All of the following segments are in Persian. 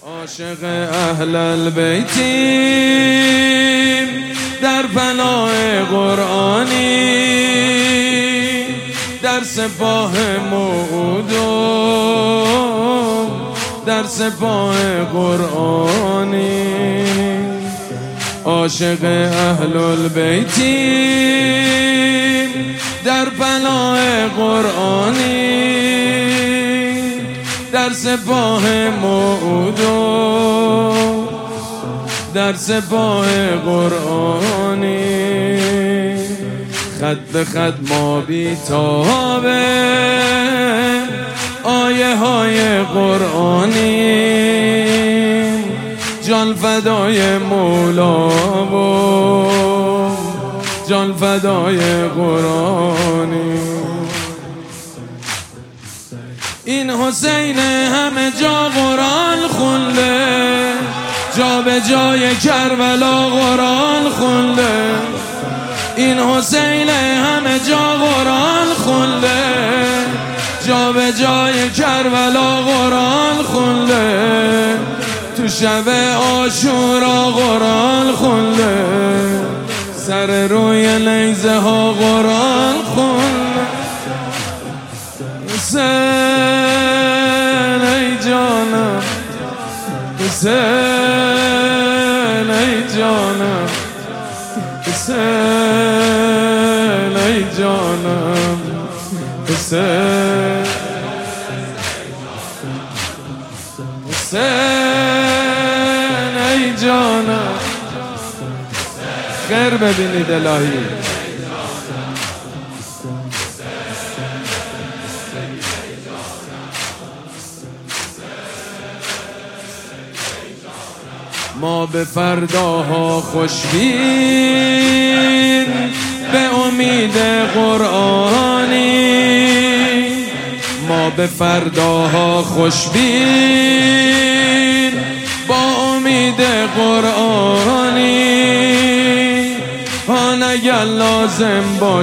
عاشق اهل البیتیم در پناه قرآنی، در سپاه موعودم در سپاه قرآنی. عاشق اهل البیتیم در پناه قرآنی، در سپاه موعودم در سپاه قرآنی. خط به خط ما بیتابه آیه های قرآنی، جان فدای مولا و جان فدای قرآنی. این حسین همه جا قرآن خونده، جا به جای کربلا قرآن خونده. این حسین همه جا قرآن خونده، جا به جای کربلا قرآن خونده. تو شب عاشورا قرآن خونده، سر روی نیزه ها قرآن خونده. حسین ای جانم، حسین ای جانم، حسین ای جانم، حسین حسین ای جانم. خیر ببینید الهی. ما به فرداها خوشبین به امید قرآنی، ما به فرداها خوشبین با امید قرآنی. آن اگر لازم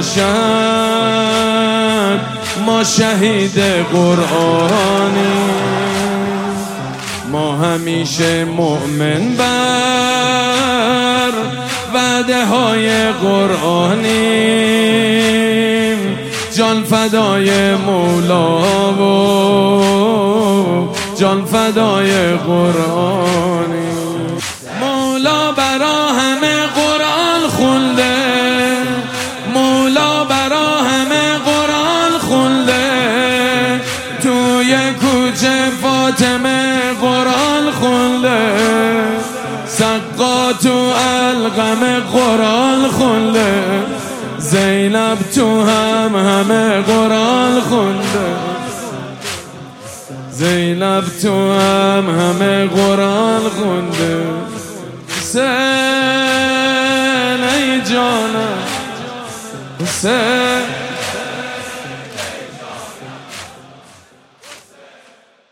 باشد ما شهید قرآنی، ما همیشه مؤمن بر وعده های قرآنیم، جان فدای مولا و جان فدای قرآنی. مولا برا همه قرآن خونده، مولا برا همه قرآن خونده. توی کوچه فاطمه قرآن خونده، سقا تو القم قرآن خونده. زینب تو همه قرآن خونده، زینب تو همه قرآن خونده. حسین ای جانم، حسین